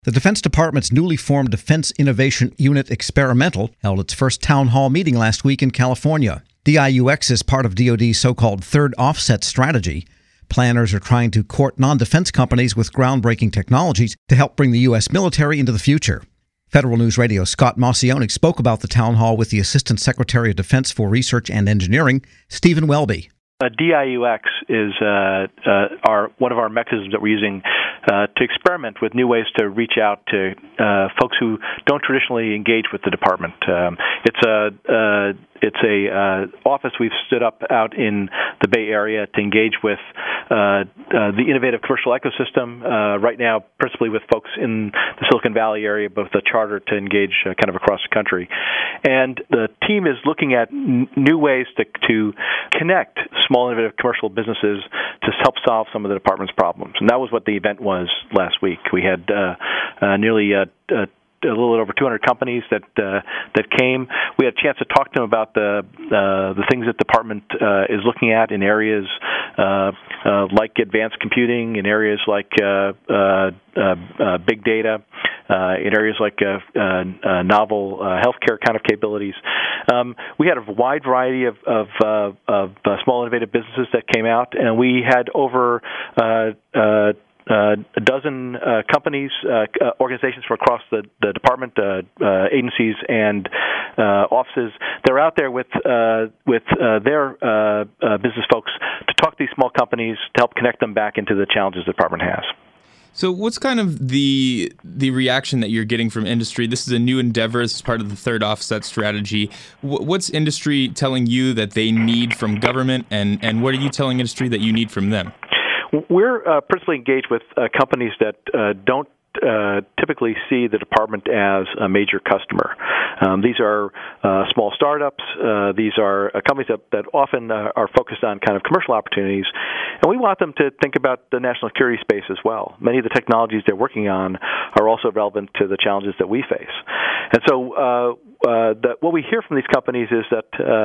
The Defense Department's newly formed Defense Innovation Unit Experimental held its first town hall meeting last week in California. DIUX is part of DoD's so-called third offset strategy. Planners are trying to court non-defense companies with groundbreaking technologies to help bring the U.S. military into the future. Federal News Radio's Scott Maucione spoke about the town hall with the Assistant Secretary of Defense for Research and Engineering, Stephen Welby. DIUX is one of our mechanisms that we're using to experiment with new ways to reach out to folks who don't traditionally engage with the department. It's a office we've stood up out in the Bay Area to engage with the innovative commercial ecosystem right now, principally with folks in the Silicon Valley area, but with a charter to engage kind of across the country. And the team is looking at new ways to connect small innovative commercial businesses to help solve some of the department's problems. And that was what the event was last week. We had nearly a little over 200 companies that came. We had a chance to talk to them about the things that the department is looking at in areas like advanced computing, in areas like big data, in areas like novel healthcare kind of capabilities. We had a wide variety of small innovative businesses that came out, and we had over a dozen companies, organizations from across the department, agencies, and offices. They're out there with their business folks to talk to these small companies to help connect them back into the challenges the department has. So what's kind of the reaction that you're getting from industry? This is a new endeavor. This is part of the third offset strategy. What's industry telling you that they need from government, and what are you telling industry that you need from them? We're principally engaged with companies that don't typically see the department as a major customer. These are small startups. These are companies that often are focused on kind of commercial opportunities, and we want them to think about the national security space as well. Many of the technologies they're working on are also relevant to the challenges that we face. And so what we hear from these companies is that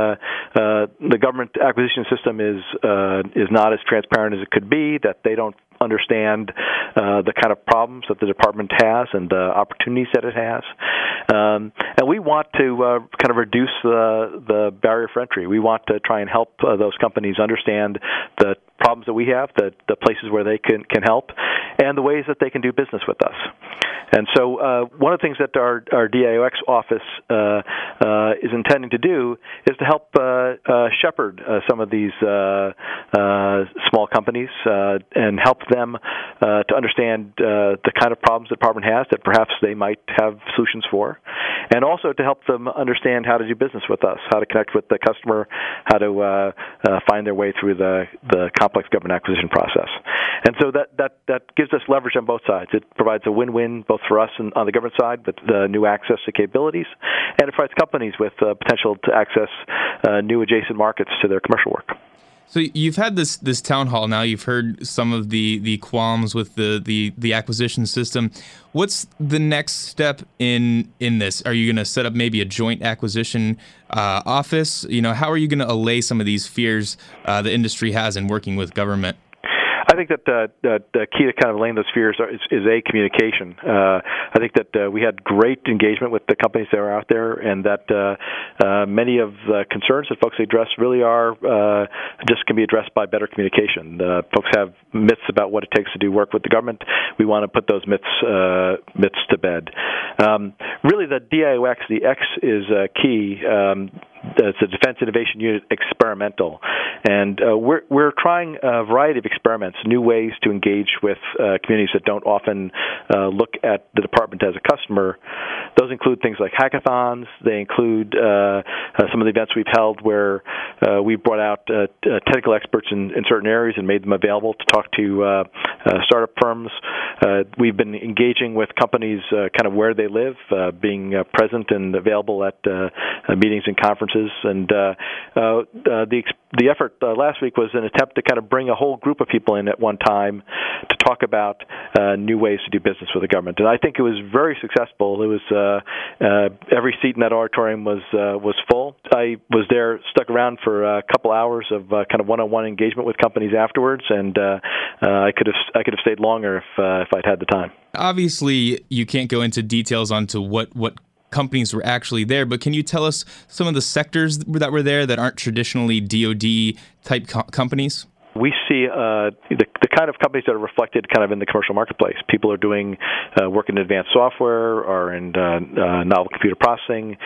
the government acquisition system is not as transparent as it could be, that they don't understand the kind of problems that the department has and the opportunities that it has. And we want to kind of reduce the barrier for entry. We want to try and help those companies understand the problems that we have, the places where they can help, and the ways that they can do business with us. And so one of the things that our DIUX office is intending to do is to help shepherd some of these small companies and help them to understand the kind of problems the department has that perhaps they might have solutions for, and also to help them understand how to do business with us, how to connect with the customer, how to find their way through the complex government acquisition process. And so that gives us leverage on both sides. It provides a win-win both for us and on the government side with the new access to capabilities, and it provides companies with potential to access new adjacent markets to their commercial work. So you've had this town hall now. You've heard some of the qualms with the acquisition system. What's the next step in this? Are you going to set up maybe a joint acquisition office? How are you going to allay some of these fears the industry has in working with government? I think that the key to kind of allaying those fears is communication. I think that we had great engagement with the companies that are out there, and that many of the concerns that folks address really are just can be addressed by better communication. Folks have myths about what it takes to do work with the government. We want to put those myths to bed. Really, the DIUX, the X is key. It's a Defense Innovation Unit Experimental, and we're trying a variety of experiments, new ways to engage with communities that don't often look at the department as a customer. Those include things like hackathons. They include some of the events we've held where we've brought out technical experts in certain areas and made them available to talk to startup firms. We've been engaging with companies kind of where they live, being present and available at meetings and conferences. And the effort last week was an attempt to kind of bring a whole group of people in at one time to talk about new ways to do business with the government. And I think it was very successful. It was every seat in that auditorium was full. I was there, stuck around for a couple hours of kind of one-on-one engagement with companies afterwards, and I could have stayed longer if I'd had the time. Obviously, you can't go into details onto what companies were actually there, but can you tell us some of the sectors that were there that aren't traditionally DoD-type companies? We see the kind of companies that are reflected kind of in the commercial marketplace. People are doing work in advanced software or in novel computer processing,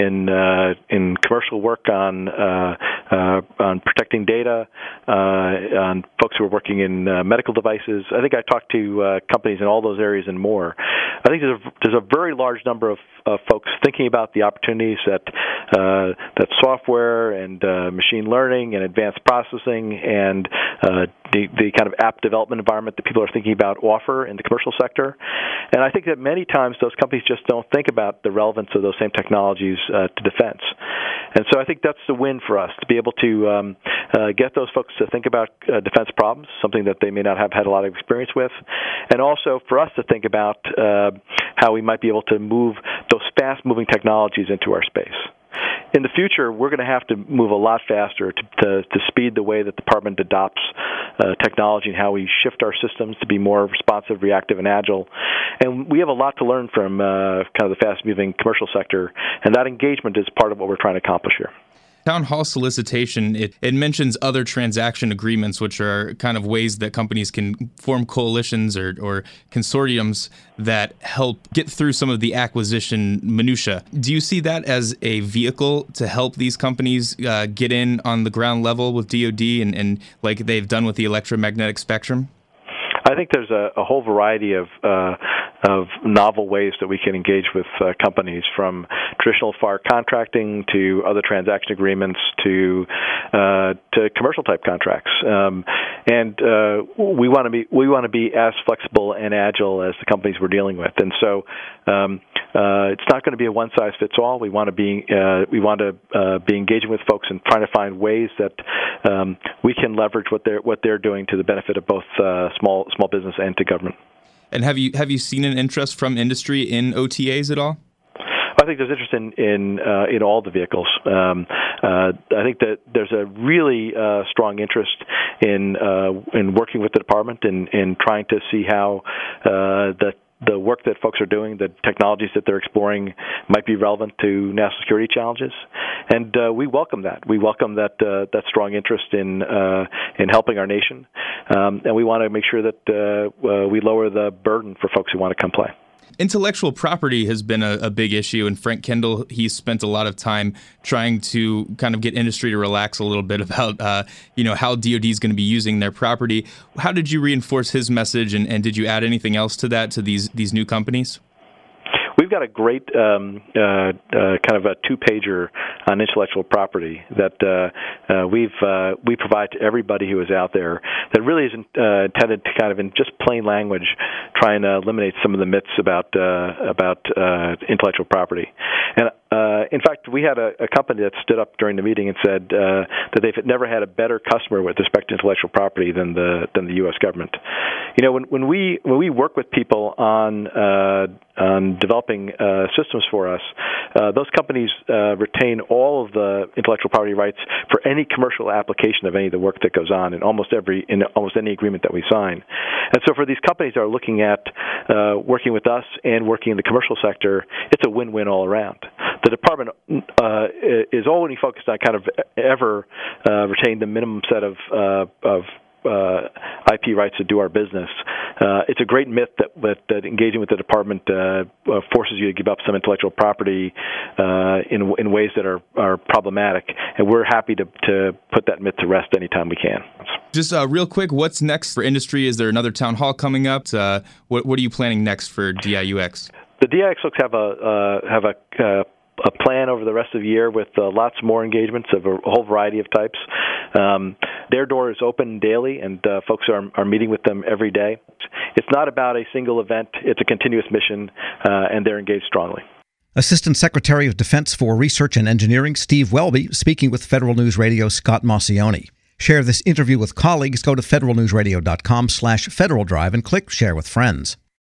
in commercial work on protecting data, on folks who are working in medical devices. I think I talked to companies in all those areas and more. I think there's a very large number of folks thinking about the opportunities that software and machine learning and advanced processing and the kind of app development environment that people are thinking about offer in the commercial sector. And I think that many times those companies just don't think about the relevance of those same technologies to defense. And so I think that's the win for us, to be able to get those folks to think about defense problems, something that they may not have had a lot of experience with, and also for us to think about how we might be able to move those fast-moving technologies into our space. In the future, we're going to have to move a lot faster to speed the way that the department adopts technology and how we shift our systems to be more responsive, reactive, and agile. And we have a lot to learn from kind of the fast-moving commercial sector, and that engagement is part of what we're trying to accomplish here. Town hall solicitation, it mentions other transaction agreements, which are kind of ways that companies can form coalitions or consortiums that help get through some of the acquisition minutia. Do you see that as a vehicle to help these companies get in on the ground level with DoD and like they've done with the electromagnetic spectrum? I think there's a whole variety of novel ways that we can engage with companies, from traditional FAR contracting to other transaction agreements to commercial type contracts. And we want to be as flexible and agile as the companies we're dealing with. And so it's not going to be a one size fits all. We want to be engaging with folks and trying to find ways that we can leverage what they're doing to the benefit of both small business and to government. And have you seen an interest from industry in OTAs at all? I think there's interest in all the vehicles. I think that there's a really strong interest in working with the department and in trying to see how the work that folks are doing, the technologies that they're exploring, might be relevant to national security challenges, and we welcome that. We welcome that strong interest in helping our nation, and we want to make sure that we lower the burden for folks who want to come play. Intellectual property has been a big issue, and Frank Kendall, he's spent a lot of time trying to kind of get industry to relax a little bit about how DoD is going to be using their property. How did you reinforce his message, and did you add anything else to that, to these new companies? We've got a great kind of a two-pager on intellectual property that we provide to everybody who is out there that really is intended to kind of, in just plain language, try and eliminate some of the myths about intellectual property. And in fact, we had a company that stood up during the meeting and said that they've never had a better customer with respect to intellectual property than the U.S. government. When we work with people on developing systems for us, those companies retain all of the intellectual property rights for any commercial application of any of the work that goes on in almost any agreement that we sign. And so for these companies that are looking at working with us and working in the commercial sector, it's a win-win all around. The department is only focused on kind of ever retaining the minimum set of IP rights to do our business. It's a great myth that engaging with the department forces you to give up some intellectual property in ways that are problematic, and we're happy to put that myth to rest anytime we can. Just real quick, what's next for industry? Is there another town hall coming up? What are you planning next for DIUX? The DIUX folks have a plan over the rest of the year with lots more engagements of a whole variety of types. Their door is open daily, and folks are meeting with them every day. It's not about a single event. It's a continuous mission, and they're engaged strongly. Assistant Secretary of Defense for Research and Engineering Steve Welby speaking with Federal News Radio's Scott Maucione. Share this interview with colleagues. Go to federalnewsradio.com/Federal Drive and click Share with Friends.